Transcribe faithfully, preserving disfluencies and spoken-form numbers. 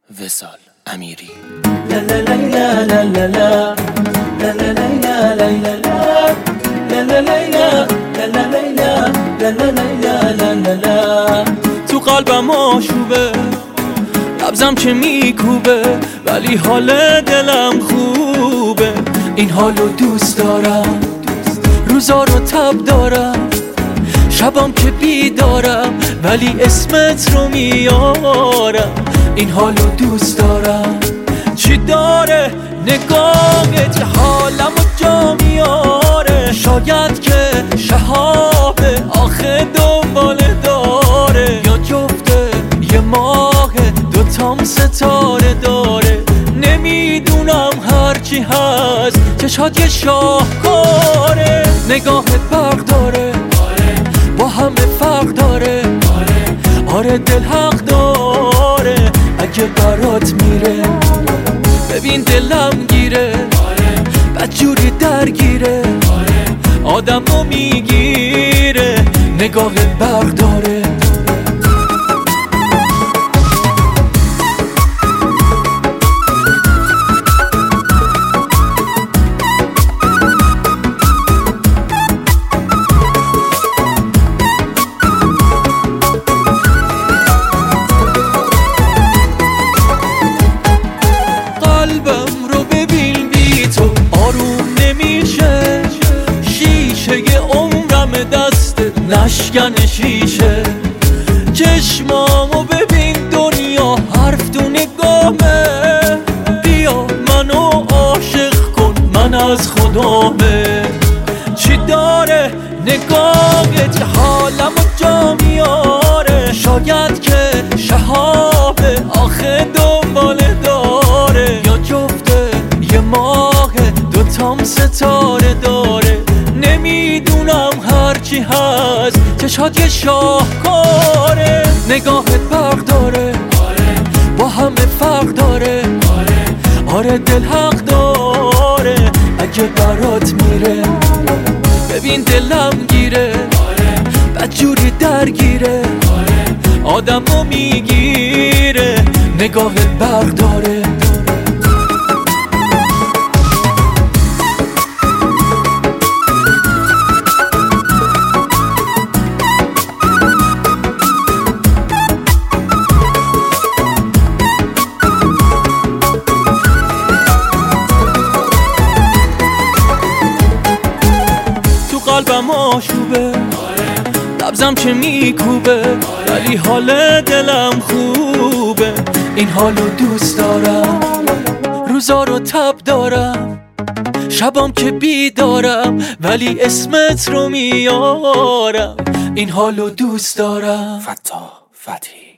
وصال امیری. تو قلبم آشوبه، نبضم که میکوبه، ولی حال دلم خوبه. این حالو دوست دارم، روزا رو تب دارم، شبام که بیدارم، ولی اسمت رو میارم. این حالو دوست دارم. چی داره نگاهت حالمو جا میاره؟ شاید که شهابه آخه دنباله داره، یا جفته یه ماه دوتام ستاره داره. نمیدونم هرچی هست چشات یه شاهکاره. نگاهت برق داره، با همه فرق داره. آره دل حق داره، اگه برات میره ببین دلم گیره. بدجوری درگیره، آدمو میگیره. نگاهت برق داره. قلبم رو ببین بی تو آروم نمیشه. شیشه عمرم دست نشکن شیشه. چشمامو ببین دنیا حرف تو نگامه. بیا منو عاشق کن من از خدامه. چی داره نگاهت حالمو جا میاره؟ شاید که شهابه آخه دنباله داره، یا جفته یه ماه دوتام ستاره داره. نمیدونم هرچی هست چشات یه شاهکاره. نگاهت برق داره، با همه فرق داره. آره دل حق داره، اگه برات میره ببین دلم گیره. بدجوری درگیره، آدمو میگیره. نگاهت برق داره. تو قلبم آشوبه، نبضم که میکوبه، ولی حال دلم خوبه. این حالو دوست دارم، روزا رو تب دارم، شبام که بیدارم، ولی اسمت رو میارم. این حالو دوست دارم. فتاح فتحی.